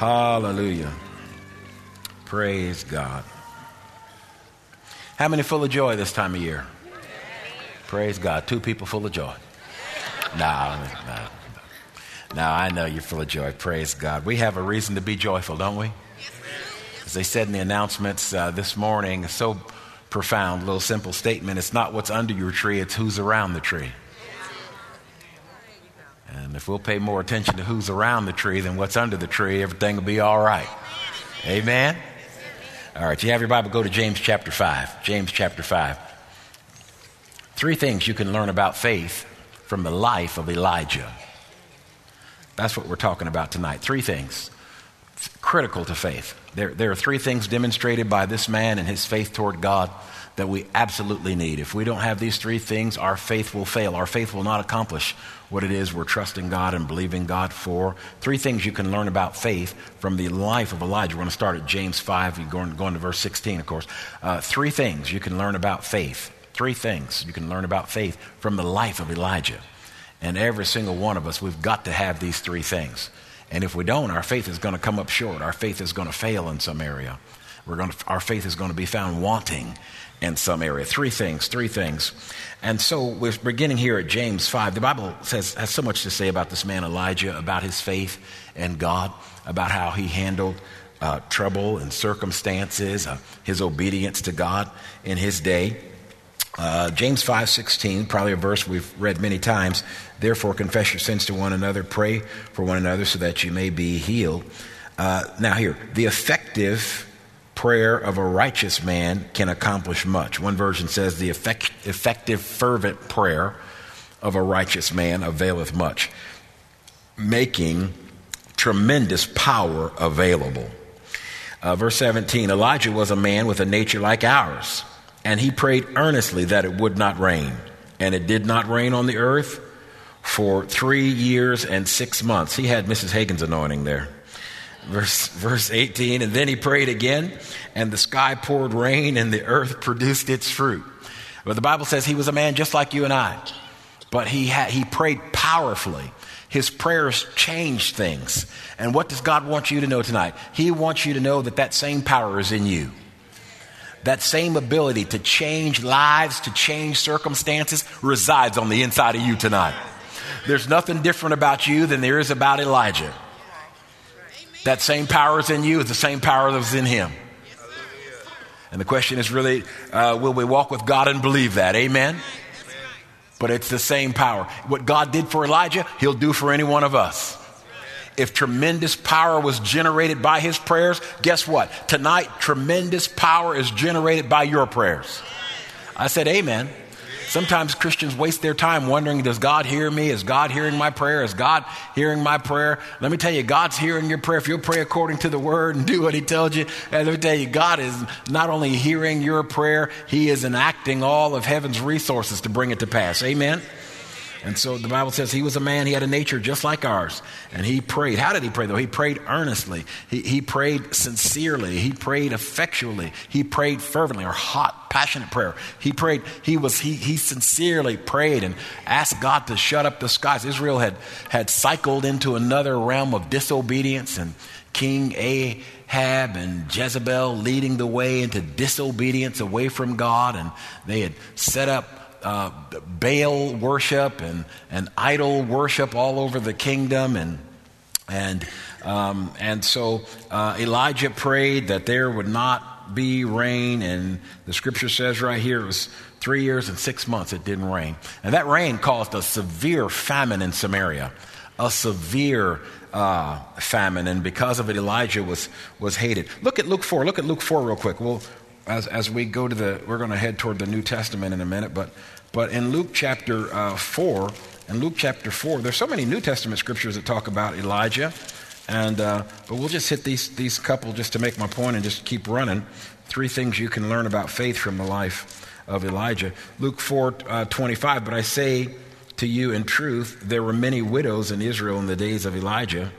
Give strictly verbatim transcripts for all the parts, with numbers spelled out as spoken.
Hallelujah. Praise God. How many full of joy this time of year? Praise God. Two people full of joy. No, no, no, I know you're full of joy. Praise God. We have a reason to be joyful, don't we? As they said in the announcements uh, this morning, so profound, little simple statement. It's not what's under your tree, it's who's around the tree. And if we'll pay more attention to who's around the tree than what's under the tree, everything will be all right. Amen? All right, you have your Bible, go to James chapter five. James chapter five. Three things you can learn about faith from the life of Elijah. That's what we're talking about tonight. Three things critical to faith. There, there are three things demonstrated by this man and his faith toward God that we absolutely need. If we don't have these three things, our faith will fail. Our faith will not accomplish what it is we're trusting God and believing God for. Three things you can learn about faith from the life of Elijah. We're going to start at James five. You're going, going to verse sixteen, of course. Uh, three things you can learn about faith. Three things you can learn about faith from the life of Elijah. And every single one of us, we've got to have these three things. And if we don't, our faith is going to come up short. Our faith is going to fail in some area. We're going to, our faith is going to be found wanting in some area. Three things, three things. And so we're beginning here at James five. The Bible says has so much to say about this man Elijah, about his faith in God, about how he handled uh, trouble and circumstances, uh, his obedience to God in his day. Uh, James five sixteen, probably a verse we've read many times. Therefore, confess your sins to one another, pray for one another so that you may be healed. Uh, now here, the effective prayer of a righteous man can accomplish much. One version says the effect, effective, fervent prayer of a righteous man availeth much, making tremendous power available. Uh, verse seventeen, Elijah was a man with a nature like ours, and he prayed earnestly that it would not rain. And it did not rain on the earth for three years and six months. He had Missus Hagen's anointing there. Verse, verse eighteen, and then he prayed again, and the sky poured rain, and the earth produced its fruit. But the Bible says he was a man just like you and I. But he had, he prayed powerfully. His prayers changed things. And what does God want you to know tonight? He wants you to know that that same power is in you. That same ability to change lives, to change circumstances, resides on the inside of you tonight. There's nothing different about you than there is about Elijah. That same power is in you is the same power that was in him. And the question is really, uh, will we walk with God and believe that? Amen? But it's the same power. What God did for Elijah, he'll do for any one of us. If tremendous power was generated by his prayers, guess what? Tonight, tremendous power is generated by your prayers. I said amen. Sometimes Christians waste their time wondering, does God hear me? Is God hearing my prayer? Is God hearing my prayer? Let me tell you, God's hearing your prayer. If you'll pray according to the word and do what he tells you, and let me tell you, God is not only hearing your prayer, he is enacting all of heaven's resources to bring it to pass. Amen? And so the Bible says he was a man, he had a nature just like ours. And he prayed. How did he pray though? He prayed earnestly. He, he prayed sincerely. He prayed effectually. He prayed fervently, or hot, passionate prayer. He prayed, he was, he, he sincerely prayed and asked God to shut up the skies. Israel had, had cycled into another realm of disobedience, and King Ahab and Jezebel leading the way into disobedience away from God. And they had set up Uh, Baal worship and, and idol worship all over the kingdom, and and um, and so uh, Elijah prayed that there would not be rain, and the scripture says right here it was three years and six months it didn't rain, and that rain caused a severe famine in Samaria, a severe uh, famine, and because of it Elijah was was hated. Look at Luke four. Look at Luke four real quick. Well. As as we go to the, we're going to head toward the New Testament in a minute, but but in Luke chapter uh, four, in Luke chapter four, there's so many New Testament scriptures that talk about Elijah, and uh, but we'll just hit these these couple just to make my point and just keep running. Three things you can learn about faith from the life of Elijah. Luke four uh, twenty-five. But I say to you in truth, there were many widows in Israel in the days of Elijah.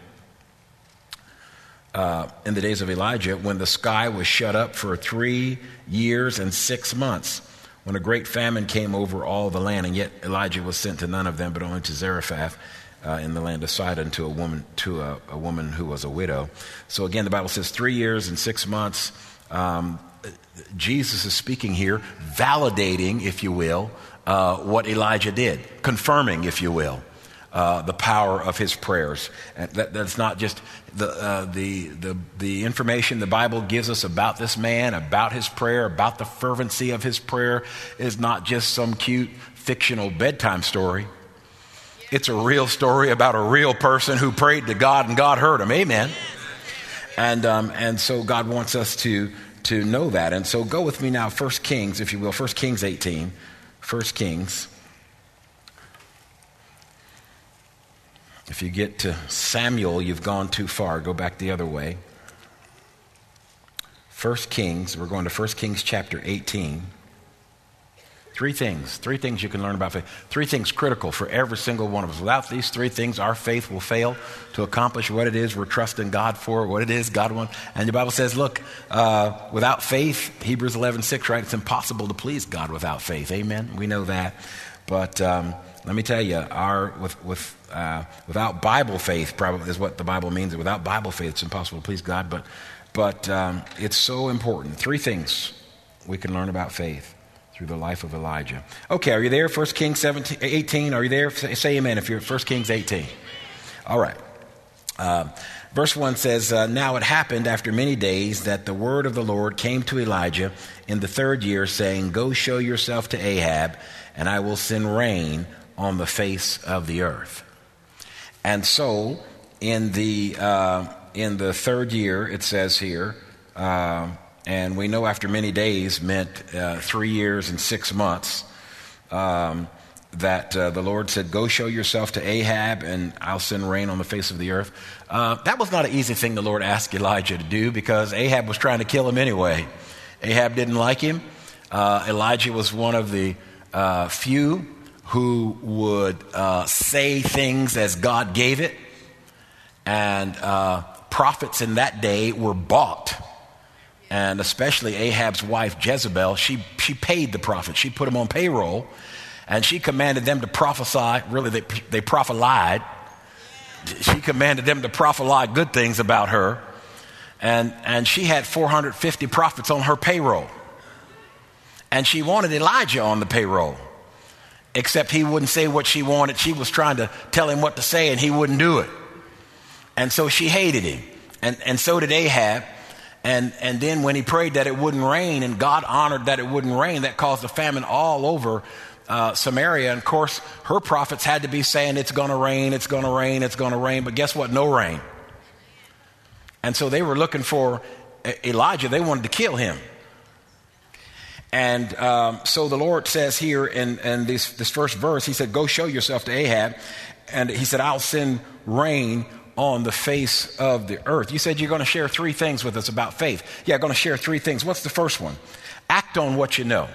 Uh, in the days of Elijah, when the sky was shut up for three years and six months, when a great famine came over all the land, and yet Elijah was sent to none of them, but only to Zarephath uh, in the land of Sidon to a woman to a, a woman who was a widow. So again, the Bible says three years and six months. Um, Jesus is speaking here, validating, if you will, uh, what Elijah did, confirming, if you will, uh, the power of his prayers. And that, that's not just the, uh, the the the information the Bible gives us about this man, about his prayer, about the fervency of his prayer, is not just some cute fictional bedtime story. It's a real story about a real person who prayed to God and God heard him. Amen. And um, and so God wants us to to know that. And so go with me now, First Kings, if you will, First Kings eighteen. First Kings. If you get to Samuel, you've gone too far. Go back the other way. First Kings, we're going to First Kings chapter eighteen. Three things, three things you can learn about faith. Three things critical for every single one of us. Without these three things, our faith will fail to accomplish what it is we're trusting God for, what it is God wants. And the Bible says, look, uh, without faith, Hebrews eleven six, right? It's impossible to please God without faith. Amen? We know that. But um, let me tell you, our with with uh, without Bible faith, probably is what the Bible means. Without Bible faith, it's impossible to please God. But but um, it's so important. Three things we can learn about faith through the life of Elijah. Okay, are you there? First Kings seventeen, eighteen. Are you there? Say, say amen if you're at First Kings eighteen. All right. Uh, verse one says, uh, Now it happened after many days that the word of the Lord came to Elijah in the third year, saying, Go show yourself to Ahab, and I will send rain on the face of the earth. And so in the uh, in the third year, it says here, uh, and we know after many days meant uh, three years and six months, um, that uh, the Lord said, Go show yourself to Ahab, and I'll send rain on the face of the earth. Uh, that was not an easy thing the Lord asked Elijah to do, because Ahab was trying to kill him anyway. Ahab didn't like him. Uh, Elijah was one of the uh, few who would uh, say things as God gave it. And uh, prophets in that day were bought. And especially Ahab's wife, Jezebel, she, she paid the prophets. She put them on payroll, and she commanded them to prophesy. Really, they, they prophelied. She commanded them to prophesy good things about her. And, and she had four hundred fifty prophets on her payroll. And she wanted Elijah on the payroll, except he wouldn't say what she wanted. She was trying to tell him what to say, and he wouldn't do it. And so she hated him. And, and so did Ahab. And and then when he prayed that it wouldn't rain, and God honored that it wouldn't rain, that caused a famine all over uh, Samaria. And of course, her prophets had to be saying, it's going to rain, it's going to rain, it's going to rain. But guess what? No rain. And so they were looking for Elijah. They wanted to kill him. And um, so the Lord says here in, in this, this first verse, he said, Go show yourself to Ahab. And he said, I'll send rain on the face of the earth. You said you're going to share three things with us about faith. Yeah, I'm going to share three things. What's the first one? Act on what you know.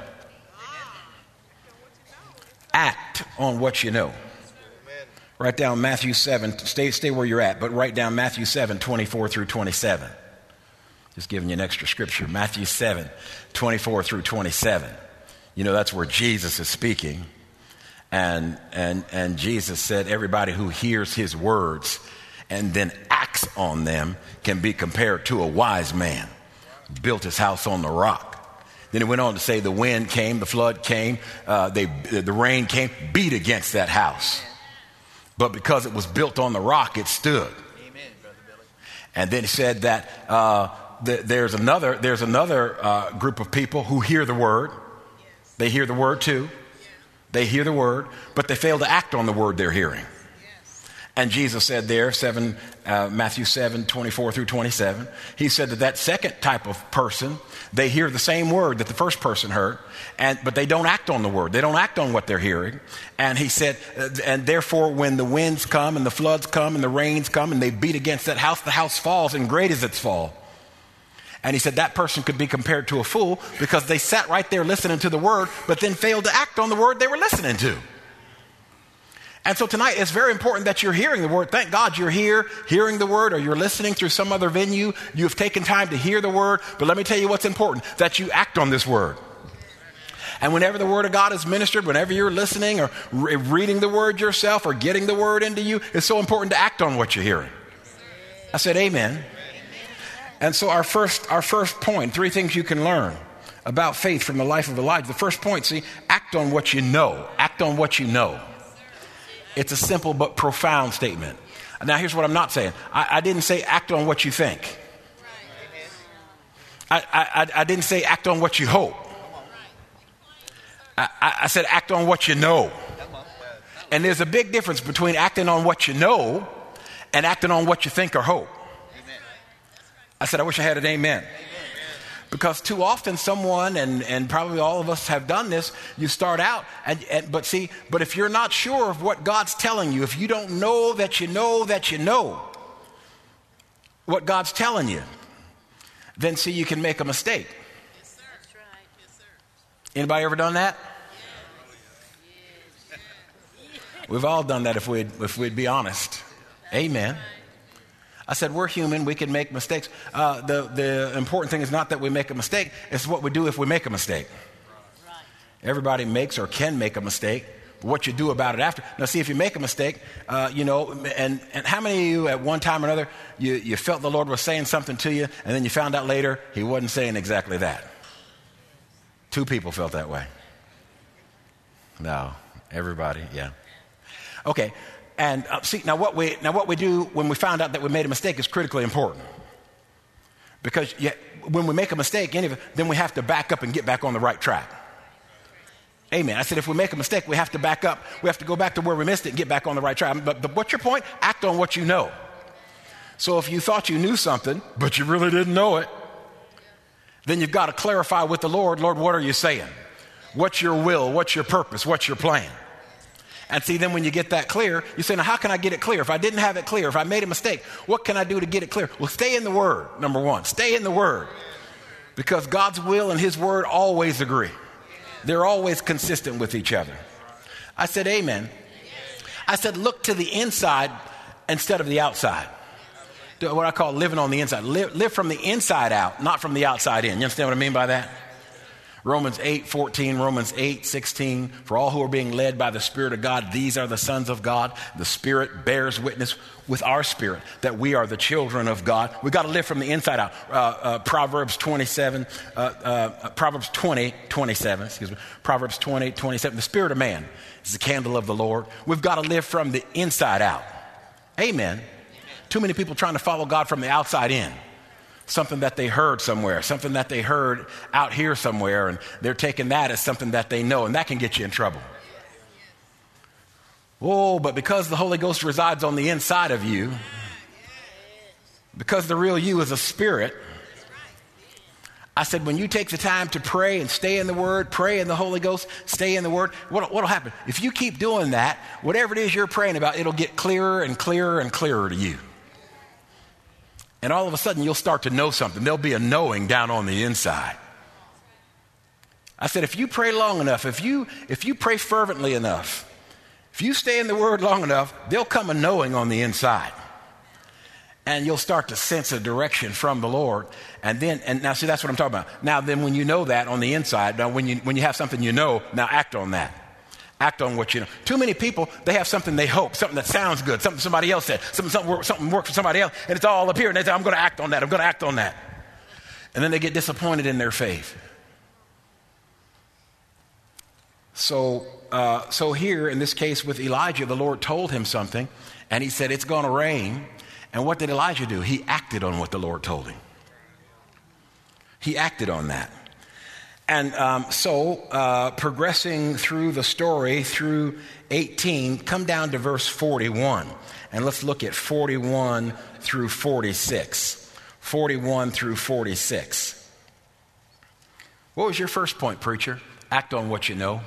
Act on what you know. Write down Matthew seven. Stay, stay where you're at, but write down Matthew seven, twenty-four through twenty-seven. Just giving you an extra scripture. Matthew seven, twenty-four through twenty-seven. You know, that's where Jesus is speaking. And, and, and Jesus said, everybody who hears his words and then acts on them can be compared to a wise man built his house on the rock. Then it went on to say the wind came, the flood came, uh, they, the rain came, beat against that house. But because it was built on the rock, it stood. Amen, Brother Billy. And then he said that uh, th- there's another, there's another uh, group of people who hear the word. Yes. They hear the word too. Yeah. They hear the word, but they fail to act on the word they're hearing. And Jesus said there, seven, uh, Matthew seven, twenty-four through twenty-seven, he said that that second type of person, they hear the same word that the first person heard, and but they don't act on the word. They don't act on what they're hearing. And he said, uh, and therefore when the winds come and the floods come and the rains come and they beat against that house, the house falls, and great is its fall. And he said that person could be compared to a fool because they sat right there listening to the word, but then failed to act on the word they were listening to. And so tonight, it's very important that you're hearing the word. Thank God you're here hearing the word, or you're listening through some other venue. You've taken time to hear the word. But let me tell you what's important, that you act on this word. And whenever the Word of God is ministered, whenever you're listening or re- reading the Word yourself or getting the Word into you, it's so important to act on what you're hearing. I said amen. And so our first, our first point, three things you can learn about faith from the life of Elijah. The first point, see, act on what you know. Act on what you know. It's a simple but profound statement. Now, here's what I'm not saying. I, I didn't say act on what you think. I, I, I didn't say act on what you hope. I, I said act on what you know. And there's a big difference between acting on what you know and acting on what you think or hope. I said I wish I had an amen. Because too often someone, and, and probably all of us have done this, you start out, and, and but see, but if you're not sure of what God's telling you, if you don't know that you know that you know what God's telling you, then see, you can make a mistake. Yes, sir. That's right. Yes, sir. Anybody ever done that? Yes. Yes. We've all done that if we'd, if we'd be honest. Amen. I said, we're human. We can make mistakes. Uh, the, the important thing is not that we make a mistake. It's what we do if we make a mistake. Right. Everybody makes or can make a mistake. But what you do about it after. Now, see, if you make a mistake, uh, you know, and, and how many of you at one time or another, you, you felt the Lord was saying something to you, and then you found out later he wasn't saying exactly that? Two people felt that way. No, everybody, yeah. Okay. And uh, see, now what we now what we do when we found out that we made a mistake is critically important. Because yeah, when we make a mistake, any of it, then we have to back up and get back on the right track. Amen. I said if we make a mistake, we have to back up. We have to go back to where we missed it and get back on the right track. But, but what's your point? Act on what you know. So if you thought you knew something, but you really didn't know it, then you've got to clarify with the Lord, Lord, what are you saying? What's your will? What's your purpose? What's your plan? And see, then when you get that clear, you say, now how can I get it clear? If I didn't have it clear, if I made a mistake, what can I do to get it clear? Well, stay in the Word, number one. Stay in the Word. Because God's will and His Word always agree. They're always consistent with each other. I said, amen. I said, look to the inside instead of the outside. What I call living on the inside. Live, live from the inside out, not from the outside in. You understand what I mean by that? Romans eight fourteen, Romans eight sixteen, for all who are being led by the Spirit of God, these are the sons of God. The Spirit bears witness with our spirit that we are the children of God. We've got to live from the inside out. Uh, uh, Proverbs twenty-seven, uh, uh, Proverbs twenty, twenty-seven, excuse me, Proverbs twenty, twenty-seven. The spirit of man is the candle of the Lord. We've got to live from the inside out. Amen. Too many people trying to follow God from the outside in. Something that they heard somewhere, something that they heard out here somewhere, and they're taking that as something that they know, and that can get you in trouble. Oh, but because the Holy Ghost resides on the inside of you, because the real you is a spirit, I said when you take the time to pray and stay in the Word, pray in the Holy Ghost, stay in the Word, what will happen? If you keep doing that, whatever it is you're praying about, it'll get clearer and clearer and clearer to you. And all of a sudden, you'll start to know something. There'll be a knowing down on the inside. I said, if you pray long enough, if you if you pray fervently enough, if you stay in the Word long enough, there'll come a knowing on the inside. And you'll start to sense a direction from the Lord. And then, and now see, that's what I'm talking about. Now, then when you know that on the inside, now when you when you have something you know, now act on that. Act on what you know. Too many people, they have something they hope, something that sounds good, something somebody else said, something, something, work, something works for somebody else, and it's all up here, and they say, I'm going to act on that, I'm going to act on that. And then they get disappointed in their faith. So, uh, so here, in this case with Elijah, the Lord told him something, and he said, it's going to rain. And what did Elijah do? He acted on what the Lord told him. He acted on that. And um, so, uh, progressing through the story through eighteen, come down to verse forty-one. And let's look at forty-one through forty-six. forty-one through forty-six. What was your first point, preacher? Act on what you know.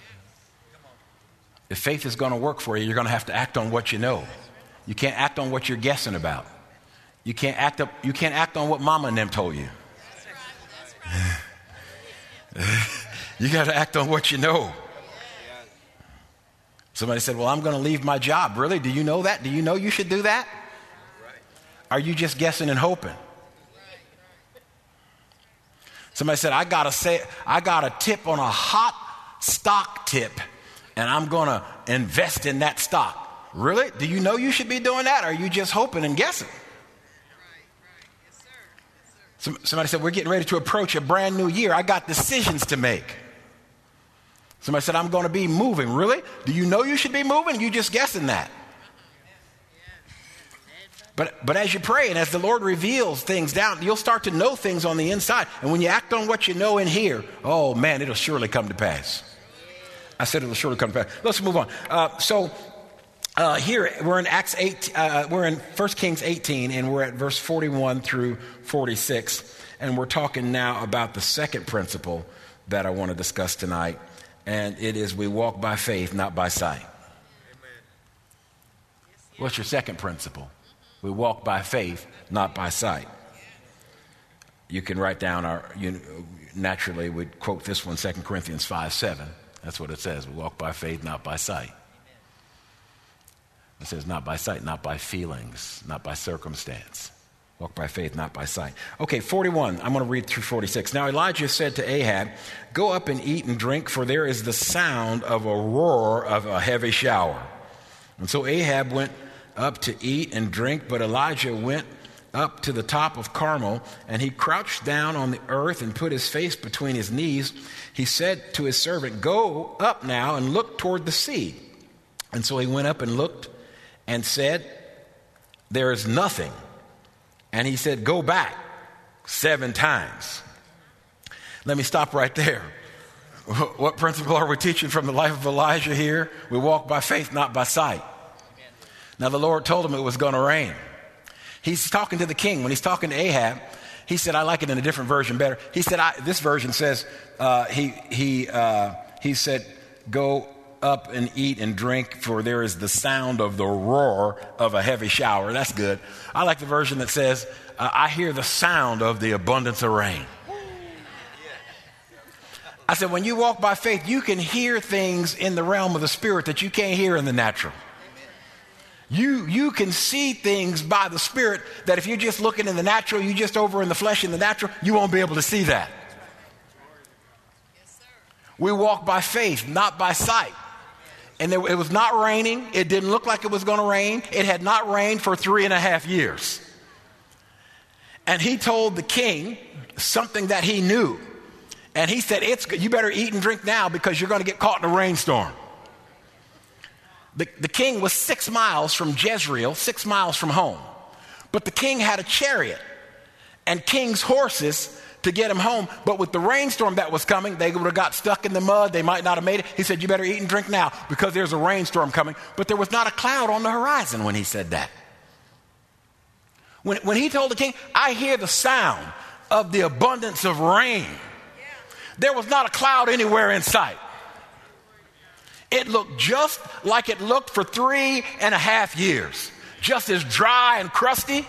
If faith is going to work for you, you're going to have to act on what you know. You can't act on what you're guessing about. You can't act up, you can't act on what mama and them told you. You got to act on what you know. Somebody said, well, I'm going to leave my job. Really? Do you know that? Do you know you should do that? Are you just guessing and hoping? Somebody said, I got to say, I got a tip on a hot stock tip, and I'm going to invest in that stock. Really? Do you know you should be doing that? Or are you just hoping and guessing? Some, somebody said, we're getting ready to approach a brand new year. I got decisions to make. Somebody said, I'm going to be moving. Really? Do you know you should be moving? You just guessing that. But, but as you pray and as the Lord reveals things down, you'll start to know things on the inside. And when you act on what you know in here, oh man, it'll surely come to pass. I said it'll surely come to pass. Let's move on. Uh, so uh, here we're in Acts eight. Uh, we're in First Kings eighteen, and we're at verse forty-one through forty-six, and we're talking now about the second principle that I want to discuss tonight, and it is we walk by faith, not by sight. Amen. What's your second principle? We walk by faith, not by sight. You can write down our, you, naturally we'd quote this one, Second Corinthians five seven. That's what it says. We walk by faith, not by sight. It says not by sight, not by feelings, not by circumstance. Walk by faith, not by sight. Okay, forty-one. I'm going to read through forty-six. Now Elijah said to Ahab, go up and eat and drink, for there is the sound of a roar of a heavy shower. And so Ahab went up to eat and drink, but Elijah went up to the top of Carmel, and he crouched down on the earth and put his face between his knees. He said to his servant, go up now and look toward the sea. And so he went up and looked and said, there is nothing. And he said, go back seven times. Let me stop right there. What principle are we teaching from the life of Elijah here? We walk by faith, not by sight. Now, the Lord told him it was going to rain. He's talking to the king. When he's talking to Ahab, he said, I like it in a different version better. He said, I, this version says, uh, he, he, uh, he said, go up and eat and drink, for there is the sound of the roar of a heavy shower. That's good. I like the version that says, uh, I hear the sound of the abundance of rain. I said, when you walk by faith, you can hear things in the realm of the spirit that you can't hear in the natural. You, you can see things by the Spirit that if you're just looking in the natural, you just over in the flesh in the natural, you won't be able to see that. Yes, sir. We walk by faith, not by sight. And there, it was not raining. It didn't look like it was going to rain. It had not rained for three and a half years. And he told the king something that he knew. And he said, "It's you better eat and drink now because you're going to get caught in a rainstorm." The, the king was six miles from Jezreel, six miles from home. But the king had a chariot and king's horses to get him home. But with the rainstorm that was coming, they would have got stuck in the mud. They might not have made it. He said, you better eat and drink now because there's a rainstorm coming. But there was not a cloud on the horizon when he said that. When, when he told the king, I hear the sound of the abundance of rain. There was not a cloud anywhere in sight. It looked just like it looked for three and a half years. Just as dry and crusty.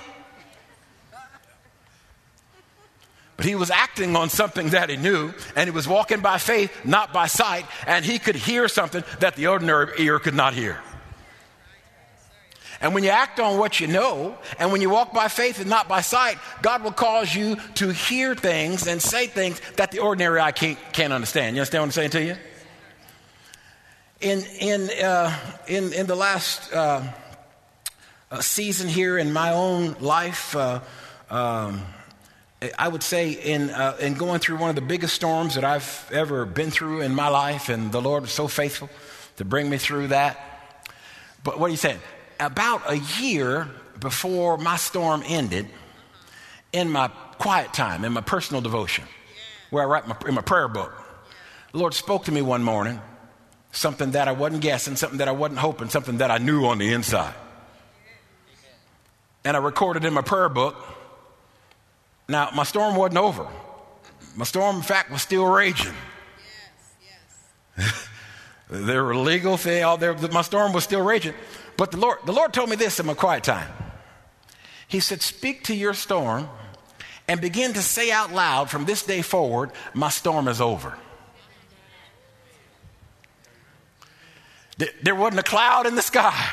But he was acting on something that he knew, and he was walking by faith, not by sight, and he could hear something that the ordinary ear could not hear. And when you act on what you know, and when you walk by faith and not by sight, God will cause you to hear things and say things that the ordinary eye can't, can't understand. You understand what I'm saying to you? In in uh, in in the last uh, uh, season here in my own life, uh, um, I would say in uh, in going through one of the biggest storms that I've ever been through in my life, and the Lord was so faithful to bring me through that. But what are you saying? About a year before my storm ended, in my quiet time, in my personal devotion, where I write my, in my prayer book, the Lord spoke to me one morning. Something that I wasn't guessing, something that I wasn't hoping, something that I knew on the inside. And I recorded in my prayer book. Now, my storm wasn't over. My storm, in fact, was still raging. Yes, yes. There were legal things out there. My storm was still raging. But the Lord, the Lord told me this in my quiet time. He said, speak to your storm and begin to say out loud from this day forward, my storm is over. There wasn't a cloud in the sky.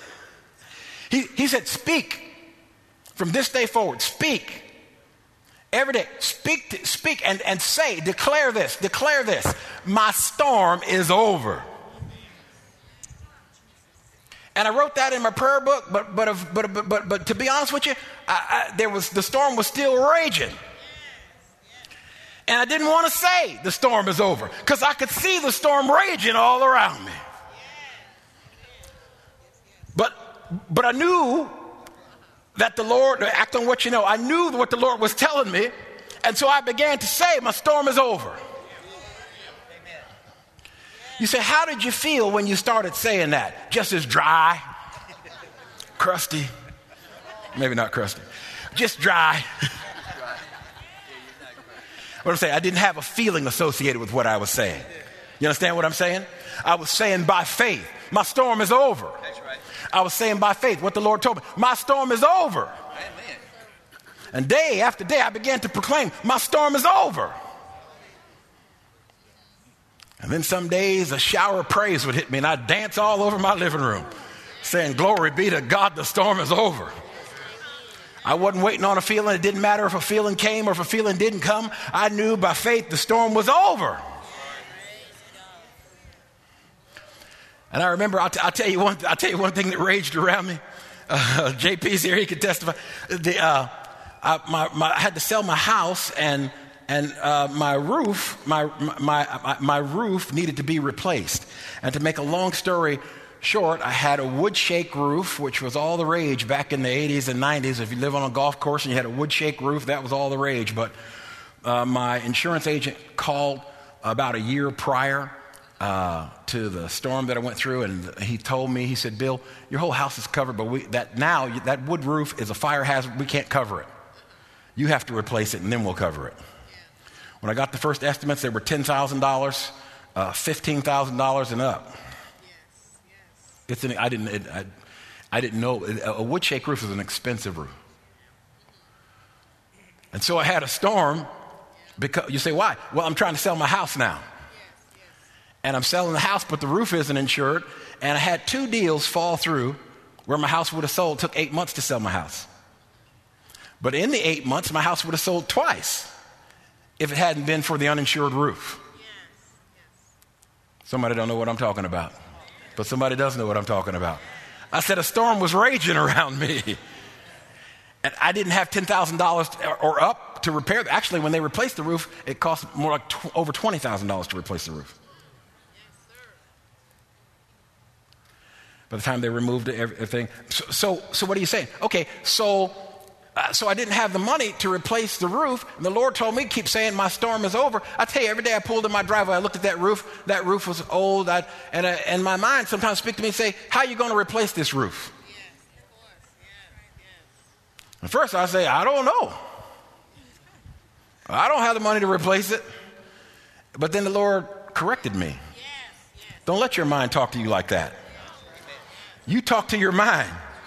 he, he said, speak from this day forward. Speak. Every day, speak, speak and, and say, declare this, declare this. My storm is over. And I wrote that in my prayer book, but but but but but, but to be honest with you, I, I, there was the storm was still raging, and I didn't want to say the storm is over because I could see the storm raging all around me. But but I knew that the Lord, act on what you know. I knew what the Lord was telling me, and so I began to say, "My storm is over." You say, how did you feel when you started saying that? Just as dry, crusty, maybe not crusty, just dry. What I'm saying, I didn't have a feeling associated with what I was saying. You understand what I'm saying? I was saying by faith, my storm is over. I was saying by faith what the Lord told me, my storm is over. And day after day, I began to proclaim, my storm is over. And then some days a shower of praise would hit me and I'd dance all over my living room saying, glory be to God, the storm is over. I wasn't waiting on a feeling. It didn't matter if a feeling came or if a feeling didn't come. I knew by faith the storm was over. And I remember, I'll, t- I'll, tell, you one, I'll tell you one thing that raged around me. Uh, J P's here, he can testify. The, uh, I, my, my, I had to sell my house and And uh, my roof, my, my my my roof needed to be replaced. And to make a long story short, I had a wood shake roof, which was all the rage back in the eighties and nineties. If you live on a golf course and you had a wood shake roof, that was all the rage. But uh, my insurance agent called about a year prior uh, to the storm that I went through, and he told me, he said, Bill, your whole house is covered, but we, that now that wood roof is a fire hazard. We can't cover it. You have to replace it, and then we'll cover it. When I got the first estimates, they were ten thousand dollars, uh, fifteen thousand dollars and up. Yes, yes. It's an, I didn't, it, I, I didn't know. A wood shake roof is an expensive roof. And so I had a storm. Because you say, why? Well, I'm trying to sell my house now. Yes, yes. And I'm selling the house, but the roof isn't insured. And I had two deals fall through where my house would have sold. It took eight months to sell my house. But in the eight months, my house would have sold twice if it hadn't been for the uninsured roof. Yes, yes. Somebody don't know what I'm talking about, but somebody does know what I'm talking about. I said a storm was raging around me, and I didn't have ten thousand dollars or up to repair. Actually, when they replaced the roof, it cost more like tw- over twenty thousand dollars to replace the roof. Yes, sir. By the time they removed everything. So, so, so what are you saying? Okay, so... Uh, so I didn't have the money to replace the roof. And the Lord told me, keep saying my storm is over. I tell you, every day I pulled in my driveway, I looked at that roof. That roof was old. I, and, I, and my mind sometimes speak to me and say, how are you going to replace this roof? Yes, of course. Yes, yes. At first I say, I don't know. I don't have the money to replace it. But then the Lord corrected me. Yes, yes. Don't let your mind talk to you like that. You talk to your mind.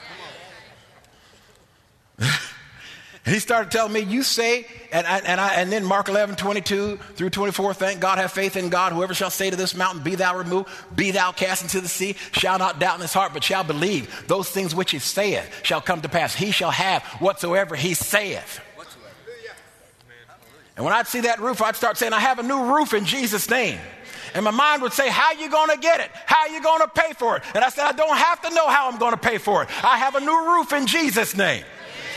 And he started telling me, you say, and I, and I, and then Mark eleven, twenty-two through twenty-four, thank God, have faith in God. Whoever shall say to this mountain, be thou removed, be thou cast into the sea, shall not doubt in his heart, but shall believe those things which he saith shall come to pass. He shall have whatsoever he saith. Whatsoever. And when I'd see that roof, I'd start saying, I have a new roof in Jesus' name. And my mind would say, how are you going to get it? How are you going to pay for it? And I said, I don't have to know how I'm going to pay for it. I have a new roof in Jesus' name.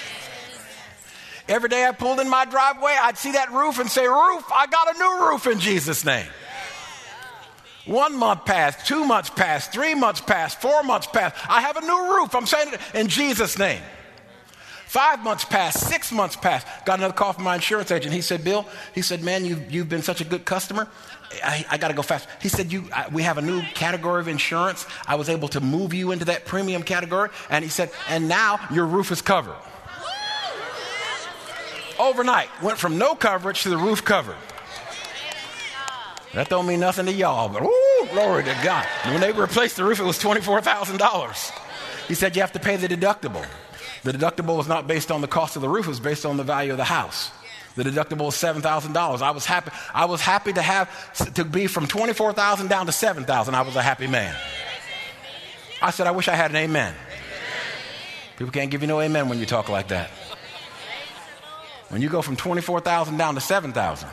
Every day I pulled in my driveway, I'd see that roof and say, roof, I got a new roof in Jesus' name. One month passed, two months passed, three months passed, four months passed. I have a new roof. I'm saying it in Jesus' name. Five months passed, six months passed. Got another call from my insurance agent. He said, Bill, he said, man, you, you've been such a good customer. I, I got to go fast. He said, "You, I, we have a new category of insurance. I was able to move you into that premium category." And he said, and now your roof is covered. Overnight, went from no coverage to the roof covered. That don't mean nothing to y'all, but woo, glory to God. And when they replaced the roof, it was twenty-four thousand dollars. He said you have to pay the deductible. The deductible was not based on the cost of the roof, it was based on the value of the house. The deductible was seven thousand dollars. I was happy. I was happy to have to be from twenty-four thousand dollars down to seven thousand dollars. I was a happy man. I said, I wish I had an amen. People can't give you no amen when you talk like that. When you go from twenty-four thousand down to seven thousand.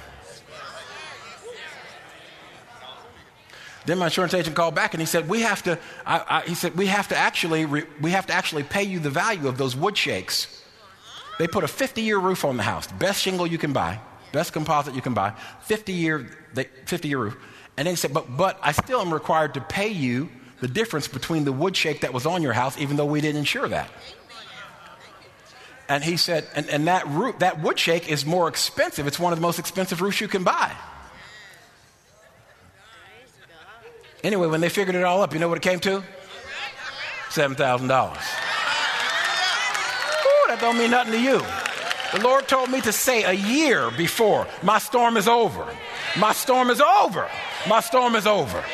Then my insurance agent called back and he said, we have to, I, I, he said, we have to actually, re, we have to actually pay you the value of those wood shakes. They put a fifty-year roof on the house, the best shingle you can buy, best composite you can buy, fifty-year, fifty-year roof. And then he said, but, but I still am required to pay you the difference between the wood shake that was on your house, even though we didn't insure that. And he said, and, and that roof, that wood shake is more expensive. It's one of the most expensive roofs you can buy. Anyway, when they figured it all up, you know what it came to? seven thousand dollars. Ooh, that don't mean nothing to you. The Lord told me to say a year before, my storm is over. My storm is over. My storm is over.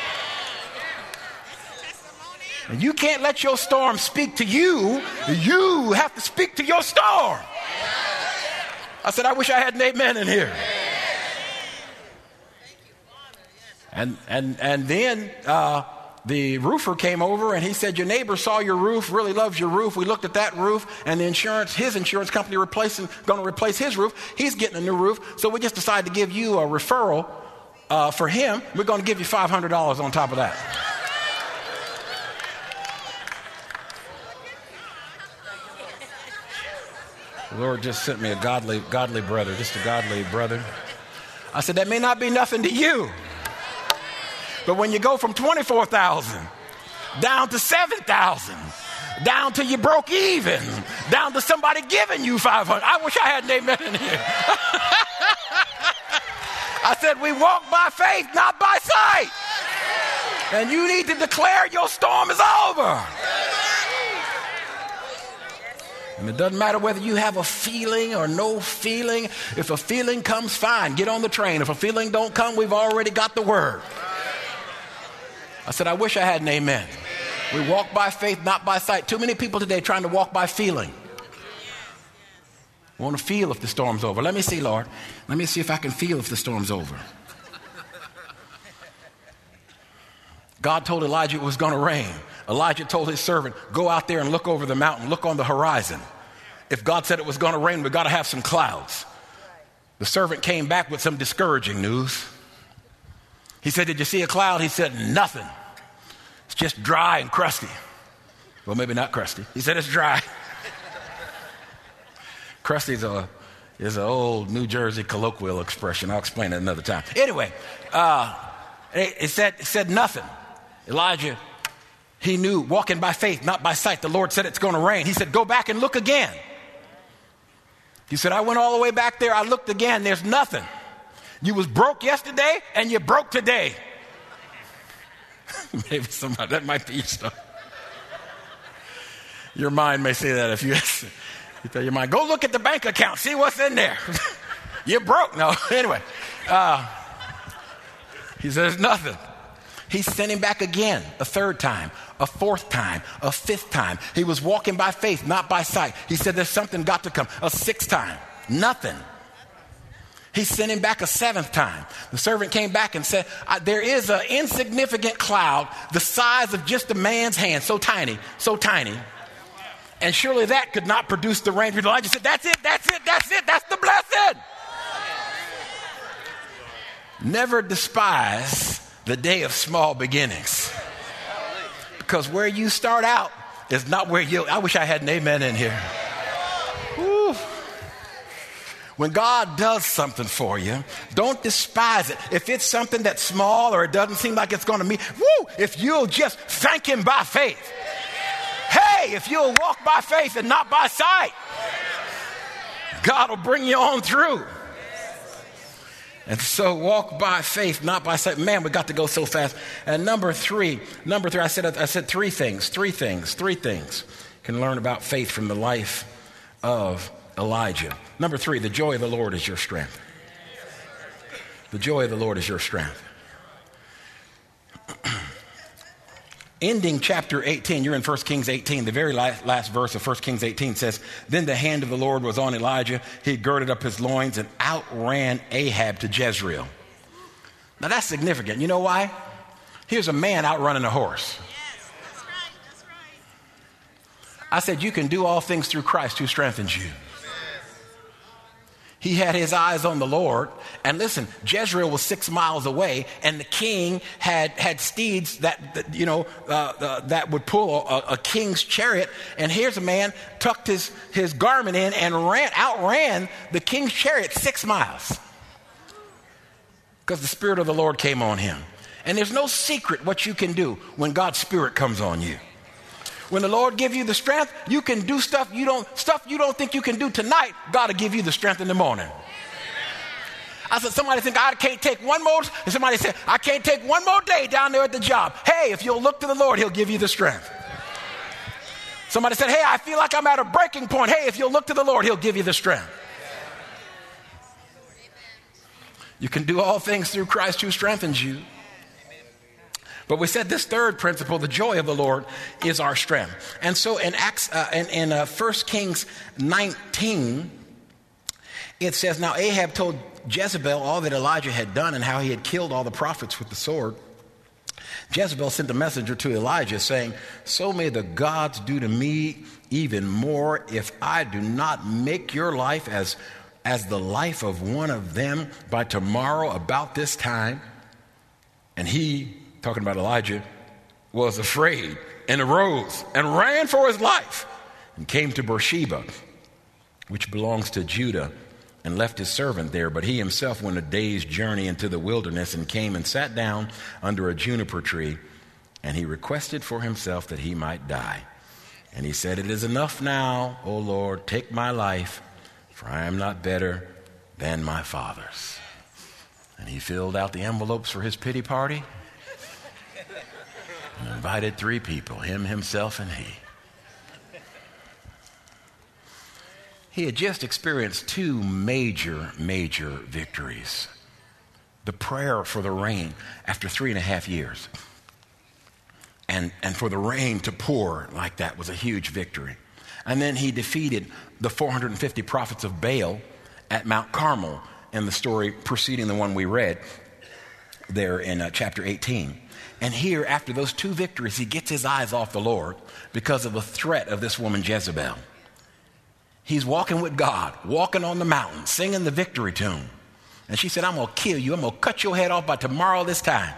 And you can't let your storm speak to you. You have to speak to your storm. I said, I wish I had an amen in here. And and and then uh, the roofer came over and he said, your neighbor saw your roof, really loves your roof. We looked at that roof and the insurance, his insurance company replacing, going to replace his roof. He's getting a new roof. So we just decided to give you a referral uh, for him. We're going to give you five hundred dollars on top of that. The Lord just sent me a godly, godly brother, just a godly brother. I said, that may not be nothing to you. But when you go from twenty-four thousand down to seven thousand, down to you broke even, down to somebody giving you five hundred. I wish I had an amen in here. I said, we walk by faith, not by sight. And you need to declare your storm is over. And it doesn't matter whether you have a feeling or no feeling. If a feeling comes, fine, get on the train. If a feeling don't come, we've already got the word. I said, I wish I had an amen. We walk by faith, not by sight. Too many people today trying to walk by feeling. Want to feel if the storm's over. Let me see, Lord. Let me see if I can feel if the storm's over. God told Elijah it was going to rain. Elijah told his servant, go out there and look over the mountain, look on the horizon. If God said it was going to rain, we've got to have some clouds. The servant came back with some discouraging news. He said, did you see a cloud? He said, nothing. It's just dry and crusty. Well, maybe not crusty. He said, it's dry. Crusty is a is an old New Jersey colloquial expression. I'll explain it another time. Anyway, uh, it, it, said, it said nothing. Elijah, he knew, walking by faith, not by sight. The Lord said it's going to rain. He said, go back and look again. He said, I went all the way back there. I looked again. There's nothing. You was broke yesterday and you're broke today. Maybe somebody, that might be your stuff. Your mind may say that if you, you tell your mind, go look at the bank account, see what's in there. You're broke. No, anyway. Uh, he said, there's nothing. He sent him back again, a third time, a fourth time, a fifth time. He was walking by faith, not by sight. He said, there's something got to come. A sixth time, nothing. He sent him back a seventh time. The servant came back and said, there is an insignificant cloud the size of just a man's hand, so tiny, so tiny. And surely that could not produce the rain. Elijah said, that's it, that's it, that's it, that's the blessing. Never despise the day of small beginnings. Because where you start out is not where you, I wish I had an amen in here. Woo. When God does something for you, don't despise it. If it's something that's small or it doesn't seem like it's going to meet, woo, if you'll just thank him by faith. Hey, if you'll walk by faith and not by sight, God will bring you on through. And so walk by faith, not by sight. Man, we got to go so fast. And number three, number three, I said, I said three things, three things, three things. You can learn about faith from the life of Elijah. Number three, the joy of the Lord is your strength. The joy of the Lord is your strength. Ending chapter eighteen, you're in First Kings eighteen, the very last, last verse of First Kings eighteen says, then the hand of the Lord was on Elijah. He girded up his loins and outran Ahab to Jezreel. Now that's significant. You know why? Here's a man outrunning a horse. Yes, that's right, that's right. I said, you can do all things through Christ who strengthens you. He had his eyes on the Lord. And listen, Jezreel was six miles away, and the king had, had steeds that, that you know, uh, uh, that would pull a, a king's chariot. And here's a man tucked his, his garment in and ran, outran the king's chariot six miles. Because the Spirit of the Lord came on him. And there's no secret what you can do when God's Spirit comes on you. When the Lord gives you the strength, you can do stuff you don't stuff you don't think you can do tonight. God will give you the strength in the morning. I said, somebody think I can't take one more. And somebody said, I can't take one more day down there at the job. Hey, if you'll look to the Lord, He'll give you the strength. Somebody said, hey, I feel like I'm at a breaking point. Hey, if you'll look to the Lord, He'll give you the strength. You can do all things through Christ who strengthens you. But we said this third principle, the joy of the Lord, is our strength. And so in Acts, uh, in, in uh, First Kings nineteen, it says, now Ahab told Jezebel all that Elijah had done and how he had killed all the prophets with the sword. Jezebel sent a messenger to Elijah saying, so may the gods do to me even more if I do not make your life as, as the life of one of them by tomorrow about this time. And he, talking about Elijah, was afraid and arose and ran for his life and came to Beersheba, which belongs to Judah, and left his servant there. But he himself went a day's journey into the wilderness and came and sat down under a juniper tree, and he requested for himself that he might die. And he said, it is enough now, O Lord, take my life, for I am not better than my fathers. And he filled out the envelopes for his pity party and invited three people, him, himself, and he. He had just experienced two major, major victories. The prayer for the rain after three and a half years. And, and for the rain to pour like that was a huge victory. And then he defeated the four hundred fifty prophets of Baal at Mount Carmel in the story preceding the one we read there in uh, chapter eighteen. And here, after those two victories, he gets his eyes off the Lord because of the threat of this woman Jezebel. He's walking with God, walking on the mountain, singing the victory tune. And she said, I'm going to kill you. I'm going to cut your head off by tomorrow this time.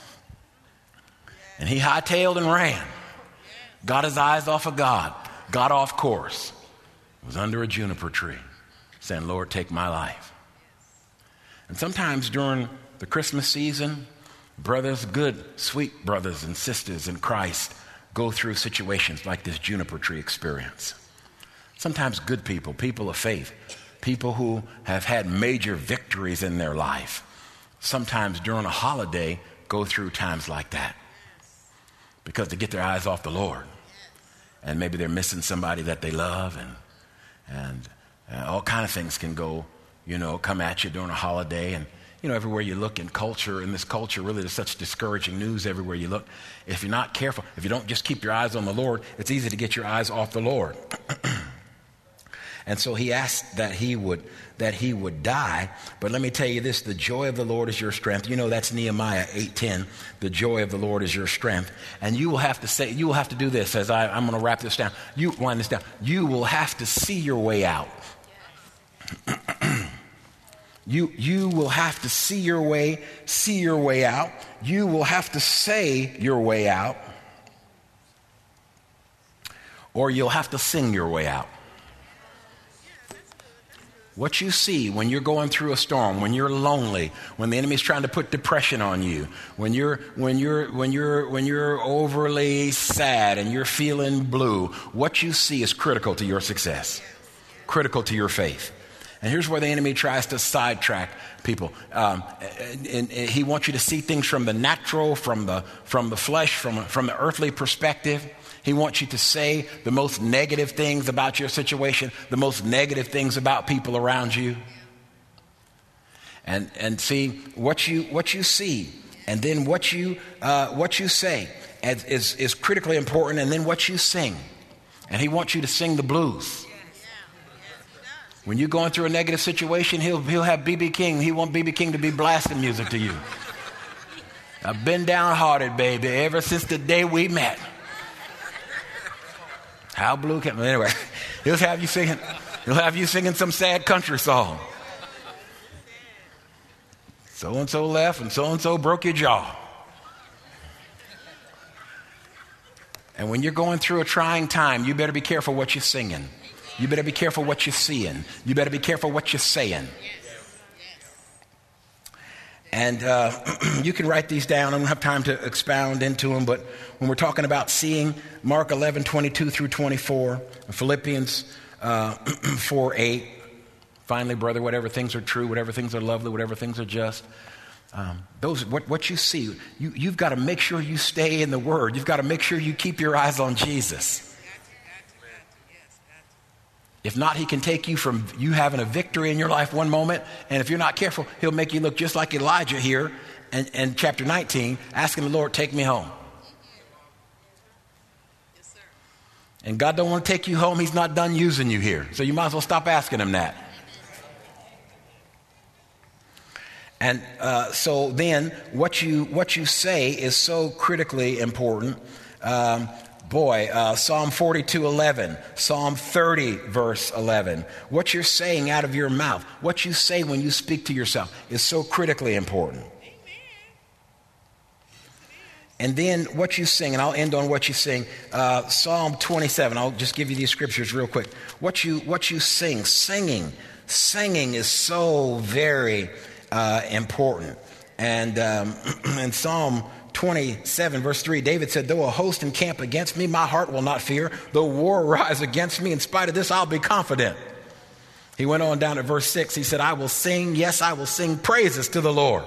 And he hightailed and ran. Got his eyes off of God. Got off course. Was under a juniper tree saying, Lord, take my life. And sometimes during the Christmas season, brothers, good, sweet brothers and sisters in Christ go through situations like this juniper tree experience. Sometimes good people, people of faith, people who have had major victories in their life, sometimes during a holiday go through times like that because they get their eyes off the Lord. And maybe they're missing somebody that they love, and and uh, all kind of things can go, you know, come at you during a holiday. And you know, everywhere you look in culture, in this culture, really there's such discouraging news everywhere you look. If you're not careful, if you don't just keep your eyes on the Lord, it's easy to get your eyes off the Lord. And so he asked that he would that he would die. But let me tell you this, the joy of the Lord is your strength. You know, that's Nehemiah eight ten. The joy of the Lord is your strength. And you will have to say, you will have to do this as I, I'm going to wrap this down. You wind this down. You will have to see your way out. You, you will have to see your way, see your way out. You will have to say your way out. Or you'll have to sing your way out. What you see when you're going through a storm, when you're lonely, when the enemy's trying to put depression on you, when you're when you're when you're when you're overly sad and you're feeling blue, what you see is critical to your success, critical to your faith. And here's where the enemy tries to sidetrack people. Um, and, and, and he wants you to see things from the natural, from the from the flesh, from from the earthly perspective. He wants you to say the most negative things about your situation, the most negative things about people around you. And and see what you what you see, and then what you uh, what you say is is critically important, and then what you sing. And he wants you to sing the blues. When you're going through a negative situation, he'll he'll have B B King. He want B B King to be blasting music to you. I've been downhearted, baby, ever since the day we met. How blue can anyway? He'll have you singing. He'll have you singing some sad country song. So-and-so left and so-and-so broke your jaw. And when you're going through a trying time, you better be careful what you're singing. You better be careful what you're seeing. You better be careful what you're saying. And uh, you can write these down. I don't have time to expound into them, but when we're talking about seeing, Mark eleven, twenty-two through twenty-four, Philippians uh, four, eight, finally, brother, whatever things are true, whatever things are lovely, whatever things are just, um, those what, what you see, you, you've got to make sure you stay in the Word. You've got to make sure you keep your eyes on Jesus. If not, he can take you from you having a victory in your life one moment, and if you're not careful, he'll make you look just like Elijah here in, in chapter nineteen, asking the Lord, take me home. Yes, sir. And God don't want to take you home. He's not done using you here. So you might as well stop asking him that. And uh, so then what you what you say is so critically important. Um, Boy, uh, Psalm forty-two, eleven, Psalm thirty, verse eleven. What you're saying out of your mouth, what you say when you speak to yourself is so critically important. Amen. And then what you sing, and I'll end on what you sing, uh, Psalm twenty-seven. I'll just give you these scriptures real quick. What you what you sing, singing, singing is so very uh, important. And um, in Psalm twenty-seven, verse three, David said, though a host encamp against me, my heart will not fear. Though war rise against me, in spite of this, I'll be confident. He went on down to verse six. He said, I will sing, yes, I will sing praises to the Lord.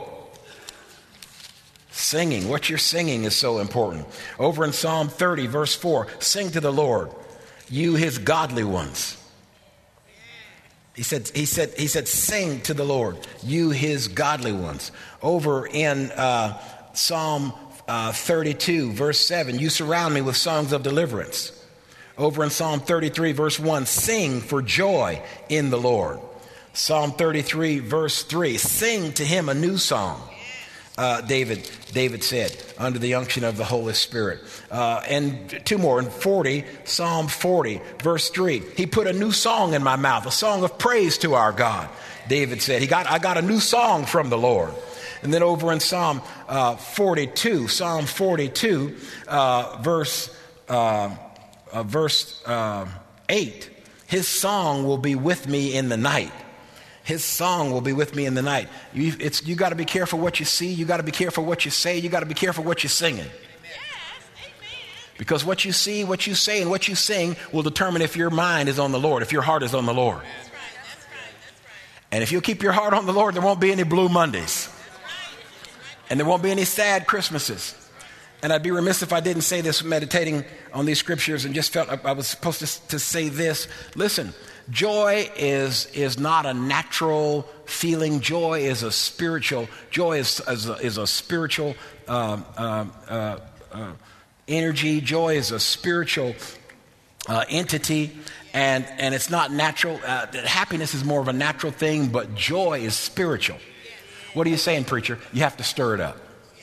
Singing, what you're singing is so important. Over in Psalm thirty, verse four, sing to the Lord, you his godly ones. He said, he said, he said, sing to the Lord, you his godly ones. Over in uh, Psalm uh, thirty-two, verse seven, you surround me with songs of deliverance. Over in Psalm thirty-three, verse one, sing for joy in the Lord. Psalm thirty-three, verse three, sing to him a new song. Uh, David, David said, under the unction of the Holy Spirit. Uh, and two more, in forty, Psalm forty, verse three, he put a new song in my mouth, a song of praise to our God. David said, he got, I got a new song from the Lord. And then over in Psalm uh, forty-two, Psalm forty-two, uh, verse uh, uh, verse uh, eight, his song will be with me in the night. His song will be with me in the night. You, it's, you got to be careful what you see. You got to be careful what you say. You got to be careful what you're singing. Because what you see, what you say, and what you sing will determine if your mind is on the Lord, if your heart is on the Lord. That's right, that's right, that's right. And if you keep your heart on the Lord, there won't be any blue Mondays. And there won't be any sad Christmases. And I'd be remiss if I didn't say this meditating on these scriptures and just felt I was supposed to, to say this. Listen, joy is, is not a natural feeling. Joy is a spiritual. Joy is, is, a, is a spiritual uh, uh, uh, uh, energy. Joy is a spiritual uh, entity. And, and it's not natural. Uh, happiness is more of a natural thing, but joy is spiritual. What are you saying, preacher? You have to stir it up.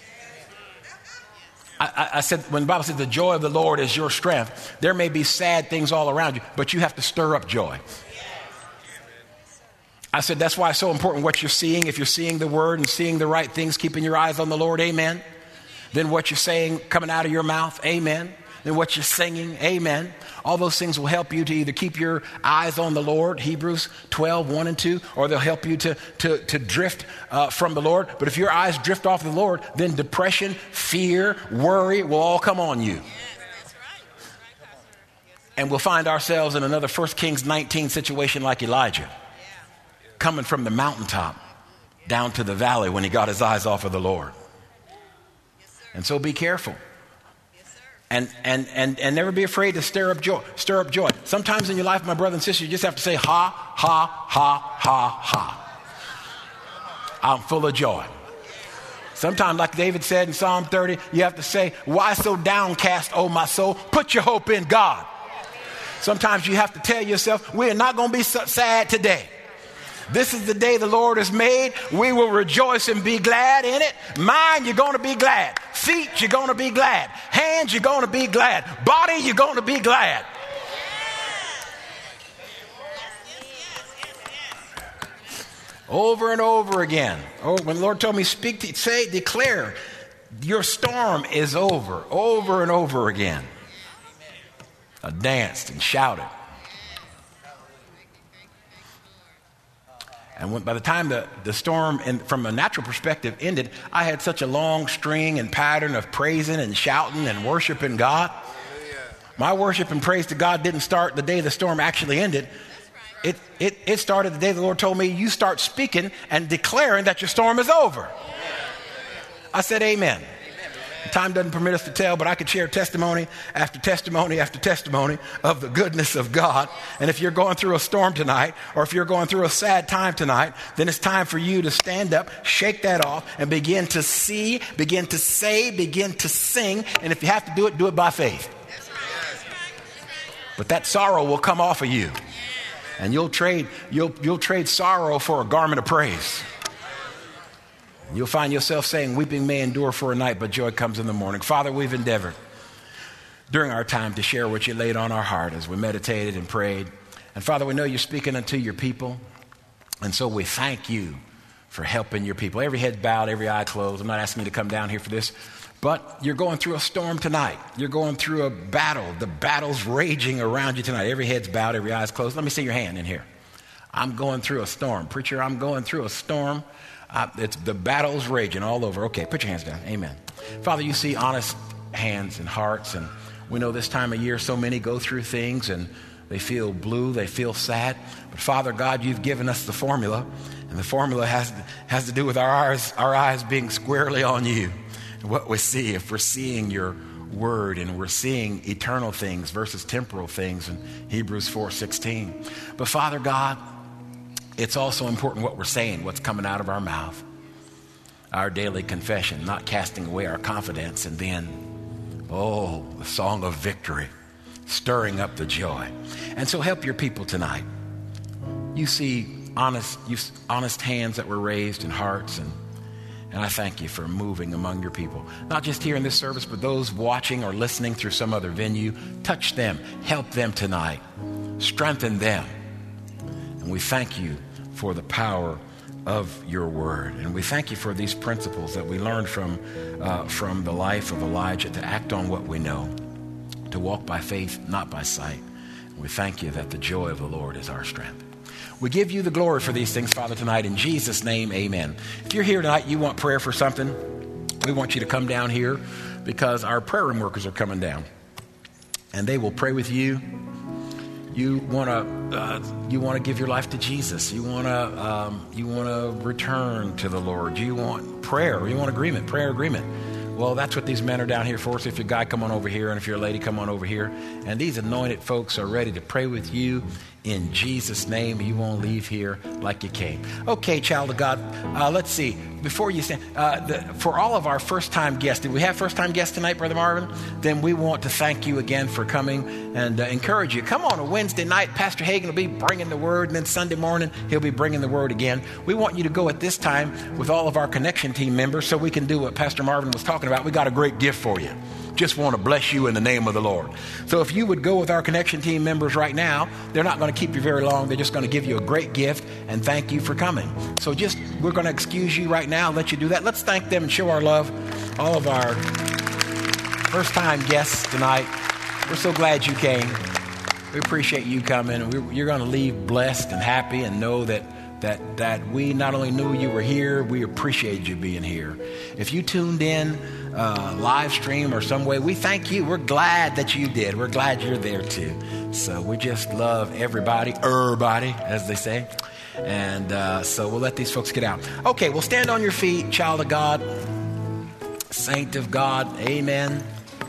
I, I, I said, when the Bible says the joy of the Lord is your strength, there may be sad things all around you, but you have to stir up joy. I said, that's why it's so important what you're seeing. If you're seeing the word and seeing the right things, keeping your eyes on the Lord, amen. Then what you're saying coming out of your mouth, amen. Then what you're singing, amen. All those things will help you to either keep your eyes on the Lord, Hebrews twelve, one and two, or they'll help you to, to, to drift uh, from the Lord. But if your eyes drift off the Lord, then depression, fear, worry will all come on you. Yes, that's right. That's right, Pastor. Yes, sir. And we'll find ourselves in another First Kings nineteen situation like Elijah, coming from the mountaintop down to the valley when he got his eyes off of the Lord. Yes, sir. And so be careful. Yes, sir. And, and, and, and never be afraid to stir up joy. Stir up joy. Sometimes in your life, my brother and sister, you just have to say, ha, ha, ha, ha, ha. I'm full of joy. Sometimes, like David said in Psalm thirty, you have to say, why so downcast, O my soul? Put your hope in God. Sometimes you have to tell yourself, we're not going to be so sad today. This is the day the Lord has made. We will rejoice and be glad in it. Mind, you're going to be glad. Feet, you're going to be glad. Hands, you're going to be glad. Body, you're going to be glad. Over and over again. Oh, when the Lord told me, speak, to, say, declare, your storm is over, over and over again. I danced and shouted. And when, by the time the, the storm, in, from a natural perspective, ended, I had such a long string and pattern of praising and shouting and worshiping God. My worship and praise to God didn't start the day the storm actually ended. It, it, it started the day the Lord told me, you start speaking and declaring that your storm is over. I said, amen. Time doesn't permit us to tell, but I could share testimony after testimony after testimony of the goodness of God. And if you're going through a storm tonight, or if you're going through a sad time tonight, then it's time for you to stand up, shake that off, and begin to see, begin to say, begin to sing. And if you have to do it, do it by faith. But that sorrow will come off of you. And you'll trade, you'll, you'll trade sorrow for a garment of praise. You'll find yourself saying, weeping may endure for a night, but joy comes in the morning. Father, we've endeavored during our time to share what you laid on our heart as we meditated and prayed. And Father, we know you're speaking unto your people. And so we thank you for helping your people. Every head bowed, every eye closed. I'm not asking you to come down here for this, but you're going through a storm tonight. You're going through a battle. The battle's raging around you tonight. Every head's bowed, every eye's closed. Let me see your hand in here. I'm going through a storm. Preacher, I'm going through a storm. Uh, it's the battle's raging all over. Okay, put your hands down. Amen. Father, you see honest hands and hearts, and we know this time of year so many go through things and they feel blue, they feel sad. But Father God, you've given us the formula, and the formula has has to do with our eyes, our eyes being squarely on you. And what we see, if we're seeing your word and we're seeing eternal things versus temporal things in Hebrews four sixteen. But Father God, it's also important what we're saying, what's coming out of our mouth. Our daily confession, not casting away our confidence, and then, oh, the song of victory, stirring up the joy. And so help your people tonight. You see honest, you, honest hands that were raised and hearts, and, and I thank you for moving among your people. Not just here in this service, but those watching or listening through some other venue. Touch them, help them tonight, strengthen them. And we thank you for the power of your word. And we thank you for these principles that we learned from, uh, from the life of Elijah, to act on what we know, to walk by faith, not by sight. And we thank you that the joy of the Lord is our strength. We give you the glory for these things, Father, tonight. In Jesus' name, amen. If you're here tonight, you want prayer for something, we want you to come down here, because our prayer room workers are coming down. And they will pray with you. You want to uh, you want to give your life to Jesus. You want to um, you want to return to the Lord. You want prayer. You want agreement. Prayer agreement. Well, that's what these men are down here for. So if you're a guy, come on over here. And if you're a lady, come on over here. And these anointed folks are ready to pray with you in Jesus' name. You won't leave here like you came. Okay, child of God, uh, let's see. Before you stand, uh, the, for all of our first-time guests, did we have first-time guests tonight, Brother Marvin? Then we want to thank you again for coming and uh, encourage you. Come on a Wednesday night. Pastor Hagen will be bringing the word, and then Sunday morning he'll be bringing the word again. We want you to go at this time with all of our connection team members so we can do what Pastor Marvin was talking about. We got a great gift for you. Just want to bless you in the name of the Lord. So if you would go with our connection team members right now, they're not going to keep you very long. They're just going to give you a great gift and thank you for coming. So just, we're going to excuse you right now, let you do that. Let's thank them and show our love. All of our first time guests tonight, we're so glad you came. We appreciate you coming. We're, you're going to leave blessed and happy and know that that that we not only knew you were here, we appreciate you being here. If you tuned in uh, live stream or some way, we thank you. We're glad that you did. We're glad you're there too. So we just love everybody, everybody, as they say. And uh, so we'll let these folks get out. Okay, well, stand on your feet, child of God, saint of God. Amen.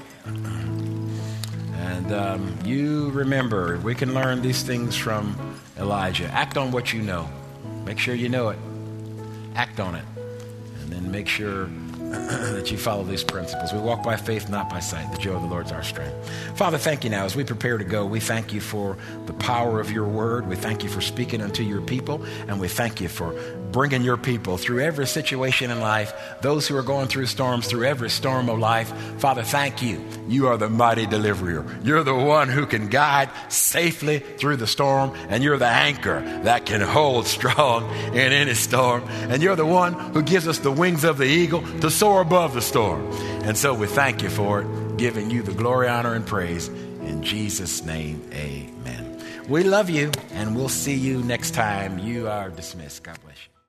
And um, you remember, we can learn these things from Elijah. Act on what you know. Make sure you know it. Act on it. And then make sure that you follow these principles. We walk by faith, not by sight. The joy of the Lord is our strength. Father, thank you now. As we prepare to go, we thank you for the power of your word. We thank you for speaking unto your people. And we thank you for bringing your people through every situation in life, those who are going through storms, through every storm of life. Father, thank you. You are the mighty deliverer. You're the one who can guide safely through the storm, and you're the anchor that can hold strong in any storm. And you're the one who gives us the wings of the eagle to soar above the storm. And so we thank you for it, giving you the glory, honor, and praise. In Jesus' name, amen. We love you, and we'll see you next time. You are dismissed. God bless you.